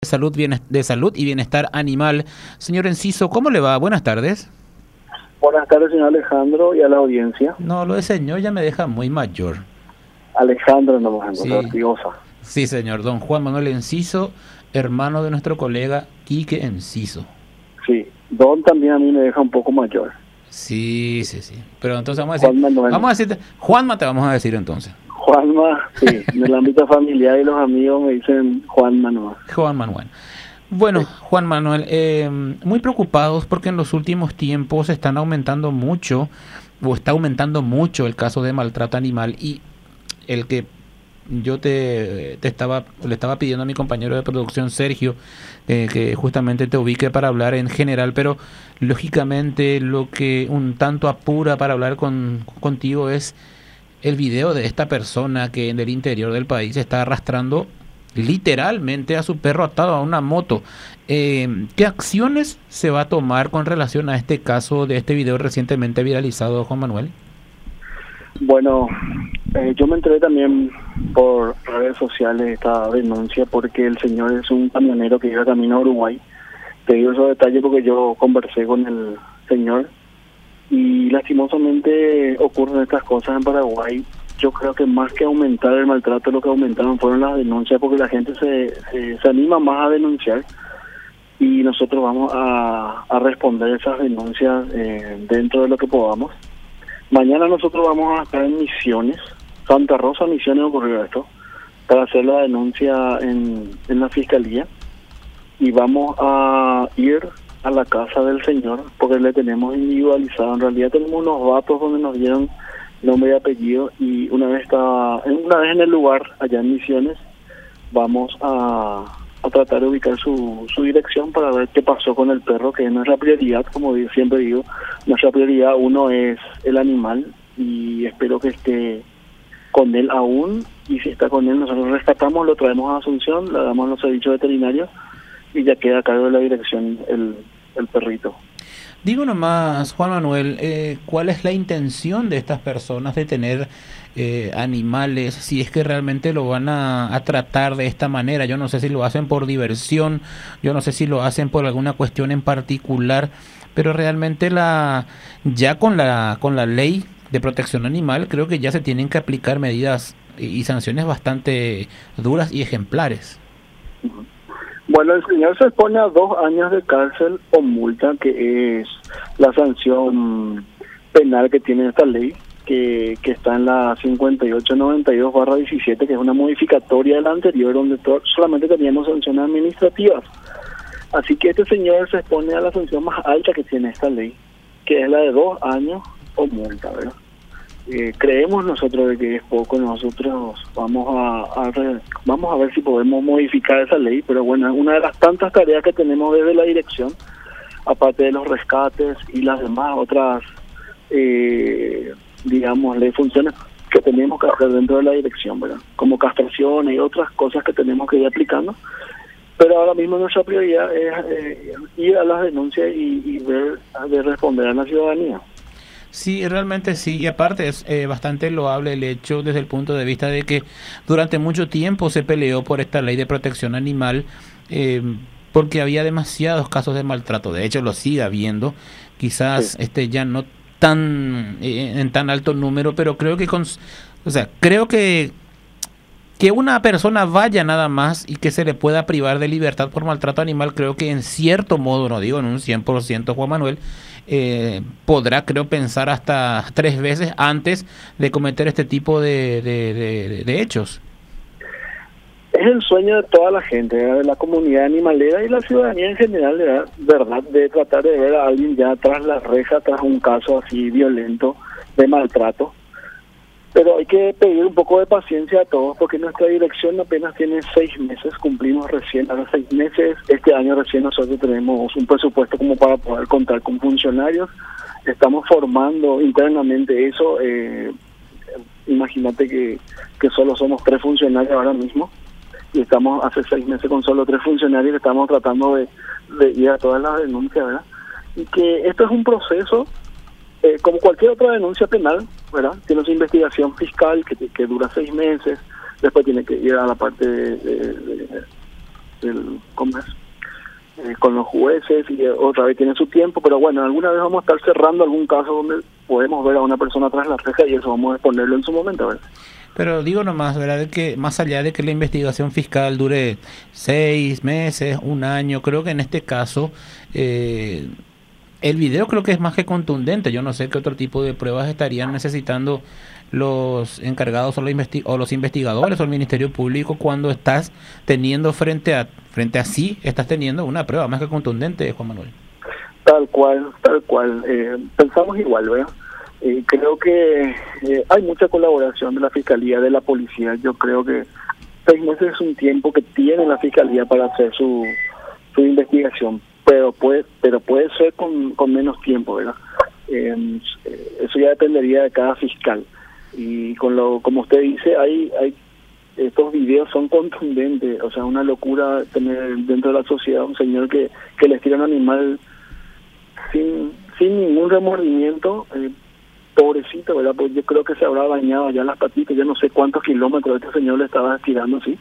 De salud y bienestar animal. Señor Enciso, ¿cómo le va? Buenas tardes. Buenas tardes, señor Alejandro, y a la audiencia. No, lo de señor ya me deja muy mayor. Alejandro, no me Sí, Ortigosa. sí, señor. Don Juan Manuel Enciso, hermano de nuestro colega Quique Enciso. Sí, Don también a mí me deja un poco mayor. Sí. Pero entonces vamos a decir... Juan Manuel. Vamos a decirte... Juanma te vamos a decir entonces. Juanma, sí, en el ámbito familiar y los amigos me dicen Juan Manuel. Juan Manuel. Bueno, Juan Manuel, muy preocupados porque en los últimos tiempos están aumentando mucho, o está aumentando mucho el caso de maltrato animal, y el que yo le estaba pidiendo a mi compañero de producción, Sergio, que justamente te ubique para hablar en general, pero lógicamente lo que un tanto apura para hablar contigo es el video de esta persona que en el interior del país está arrastrando literalmente a su perro atado a una moto. ¿Qué acciones se va a tomar con relación a este caso de este video recientemente viralizado, Juan Manuel? Bueno, yo me enteré también por redes sociales de esta denuncia porque el señor es un camionero que iba camino a Uruguay. Te digo esos detalles porque yo conversé con el señor y lastimosamente ocurren estas cosas en Paraguay. Yo creo que más que aumentar el maltrato, lo que aumentaron fueron las denuncias, porque la gente se anima más a denunciar y nosotros vamos a responder esas denuncias dentro de lo que podamos. Mañana nosotros vamos a estar en Misiones, Santa Rosa, Misiones ocurrió esto, para hacer la denuncia en la fiscalía y vamos a ir a la casa del señor porque le tenemos individualizado. En realidad tenemos unos datos donde nos dieron nombre y apellido y una vez en el lugar allá en Misiones vamos a tratar de ubicar su dirección para ver qué pasó con el perro, que es nuestra prioridad. Como siempre digo, nuestra prioridad uno es el animal y espero que esté con él aún, y si está con él nosotros rescatamos, lo traemos a Asunción, le damos los servicios veterinarios y ya queda a cargo de la dirección el perrito. Digo nomás, Juan Manuel, ¿cuál es la intención de estas personas de tener animales? Si es que realmente lo van a tratar de esta manera. Yo no sé si lo hacen por diversión, yo no sé si lo hacen por alguna cuestión en particular, pero realmente ya con la ley de protección animal creo que ya se tienen que aplicar medidas y sanciones bastante duras y ejemplares. Bueno, el señor se expone a 2 años de cárcel o multa, que es la sanción penal que tiene esta ley, que está en la 5892/17, que es una modificatoria de la anterior, donde solamente teníamos sanciones administrativas. Así que este señor se expone a la sanción más alta que tiene esta ley, que es la de 2 años o multa, ¿verdad? Creemos nosotros de que es poco. Nosotros vamos a ver si podemos modificar esa ley, pero bueno, es una de las tantas tareas que tenemos desde la dirección, aparte de los rescates y las demás otras funciones que tenemos que hacer dentro de la dirección, ¿verdad? Como castraciones y otras cosas que tenemos que ir aplicando, pero ahora mismo nuestra prioridad es ir a las denuncias y ver de responder a la ciudadanía. Sí, realmente sí, y aparte es bastante loable el hecho desde el punto de vista de que durante mucho tiempo se peleó por esta ley de protección animal, porque había demasiados casos de maltrato. De hecho lo sigue habiendo, quizás Sí. ya no tan en tan alto número, pero creo que creo que una persona vaya nada más y que se le pueda privar de libertad por maltrato animal, creo que en cierto modo, no digo en un 100%, Juan Manuel, podrá, creo, pensar hasta 3 veces antes de cometer este tipo de hechos. Es el sueño de toda la gente, ¿verdad? De la comunidad animalera y la ciudadanía en general, ¿verdad? De tratar de ver a alguien ya tras la reja, tras un caso así violento de maltrato. Pero hay que pedir un poco de paciencia a todos, porque nuestra dirección apenas tiene 6 meses, cumplimos recién, ahora 6 meses, este año recién nosotros tenemos un presupuesto como para poder contar con funcionarios, estamos formando internamente eso, imagínate que solo somos 3 funcionarios ahora mismo, y estamos hace 6 meses con solo 3 funcionarios, estamos tratando de ir a todas las denuncias, ¿verdad? Y que esto es un proceso como cualquier otra denuncia penal, ¿verdad? Tiene su investigación fiscal que dura 6 meses, después tiene que ir a la parte ¿cómo es? Con los jueces, y otra vez tiene su tiempo, pero bueno, alguna vez vamos a estar cerrando algún caso donde podemos ver a una persona tras la reja y eso vamos a exponerlo en su momento, ¿verdad? Pero digo nomás, ¿verdad? De que más allá de que la investigación fiscal dure 6 meses, un año, creo que en este caso el video creo que es más que contundente. Yo no sé qué otro tipo de pruebas estarían necesitando los encargados o los investigadores o el Ministerio Público cuando estás teniendo frente a sí, estás teniendo una prueba más que contundente, Juan Manuel. Tal cual, tal cual. Pensamos igual, ¿verdad? Creo que hay mucha colaboración de la Fiscalía, de la Policía. Yo creo que 6 meses es un tiempo que tiene la Fiscalía para hacer su investigación, pero puede ser con menos tiempo, ¿verdad? Eso ya dependería de cada fiscal. Y como usted dice, hay estos videos son contundentes, o sea, una locura tener dentro de la sociedad un señor que les tira un animal sin ningún remordimiento, pobrecito, ¿verdad? Pues yo creo que se habrá dañado ya las patitas, ya no sé cuántos kilómetros este señor le estaba tirando así.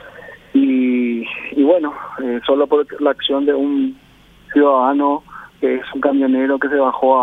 Y bueno, solo por la acción de un ciudadano que es un camionero que se bajó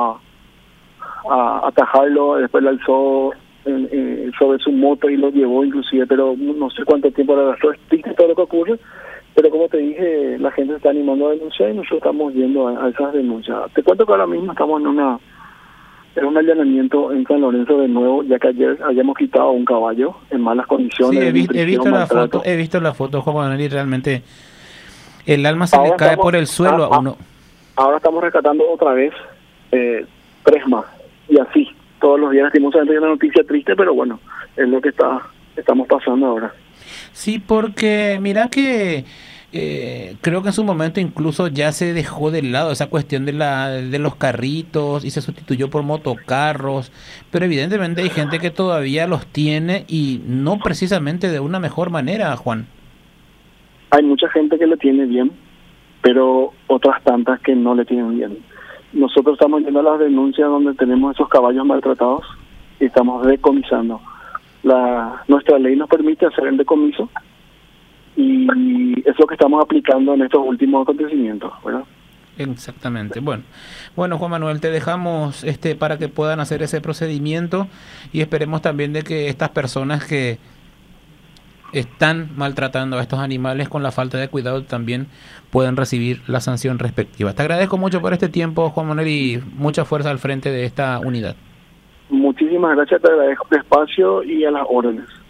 a atajarlo, después lo alzó sobre su moto y lo llevó inclusive, pero no sé cuánto tiempo le gastó. Es triste todo lo que ocurre, pero como te dije, la gente se está animando a denunciar y nosotros estamos yendo a esas denuncias. Te cuento que ahora mismo estamos en un allanamiento en San Lorenzo de nuevo, ya que ayer habíamos quitado un caballo en malas condiciones. Sí, he visto la foto, Juan Manuel, y realmente el alma se le cae por el suelo a uno. Ahora estamos rescatando otra vez 3 más, y así todos los días. Lastimosamente hay una noticia triste, pero bueno, es lo que estamos pasando ahora. Sí, porque mira que creo que en su momento incluso ya se dejó de lado esa cuestión de los carritos y se sustituyó por motocarros, pero evidentemente hay gente que todavía los tiene y no precisamente de una mejor manera, Juan. Hay mucha gente que lo tiene bien, pero otras tantas que no le tienen bien. Nosotros estamos yendo a las denuncias donde tenemos esos caballos maltratados y estamos decomisando. Nuestra ley nos permite hacer el decomiso y es lo que estamos aplicando en estos últimos acontecimientos, ¿verdad? Exactamente. Bueno, Juan Manuel, te dejamos para que puedan hacer ese procedimiento y esperemos también de que estas personas que están maltratando a estos animales con la falta de cuidado también pueden recibir la sanción respectiva. Te agradezco mucho por este tiempo, Juan Manuel, y mucha fuerza al frente de esta unidad. Muchísimas gracias, te agradezco el espacio y a las órdenes.